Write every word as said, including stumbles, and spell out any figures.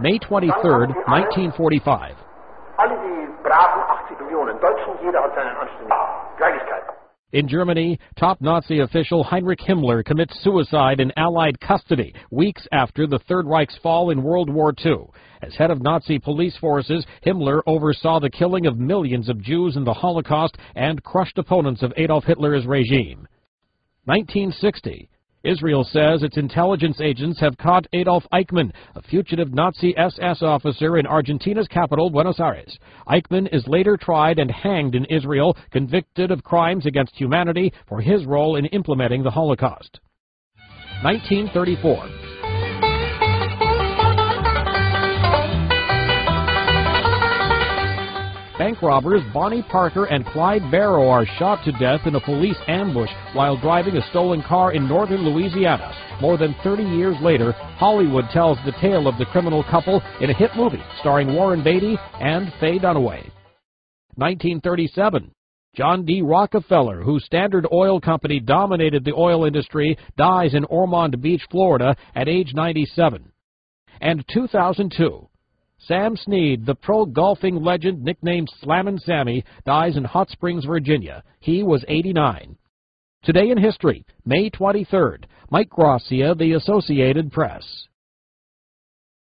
May twenty-third, nineteen forty-five. Alle die braven achtzig Millionen Deutschen, jeder hat seinen anständigen Kleinigkeit. In Germany, top Nazi official Heinrich Himmler commits suicide in Allied custody weeks after the Third Reich's fall in World War Two. As head of Nazi police forces, Himmler oversaw the killing of millions of Jews in the Holocaust and crushed opponents of Adolf Hitler's regime. nineteen sixty. Israel says its intelligence agents have caught Adolf Eichmann, a fugitive Nazi S S officer in Argentina's capital, Buenos Aires. Eichmann is later tried and hanged in Israel, convicted of crimes against humanity for his role in implementing the Holocaust. nineteen thirty-four. Bank robbers Bonnie Parker and Clyde Barrow are shot to death in a police ambush while driving a stolen car in northern Louisiana. More than thirty years later, Hollywood tells the tale of the criminal couple in a hit movie starring Warren Beatty and Faye Dunaway. nineteen thirty-seven. John D. Rockefeller, whose Standard Oil Company dominated the oil industry, dies in Ormond Beach, Florida, at age ninety-seven. And two thousand two. Sam Snead, the pro golfing legend nicknamed Slammin' Sammy, dies in Hot Springs, Virginia. He was eighty-nine. Today in history, May twenty-third, Mike Gracia, The Associated Press.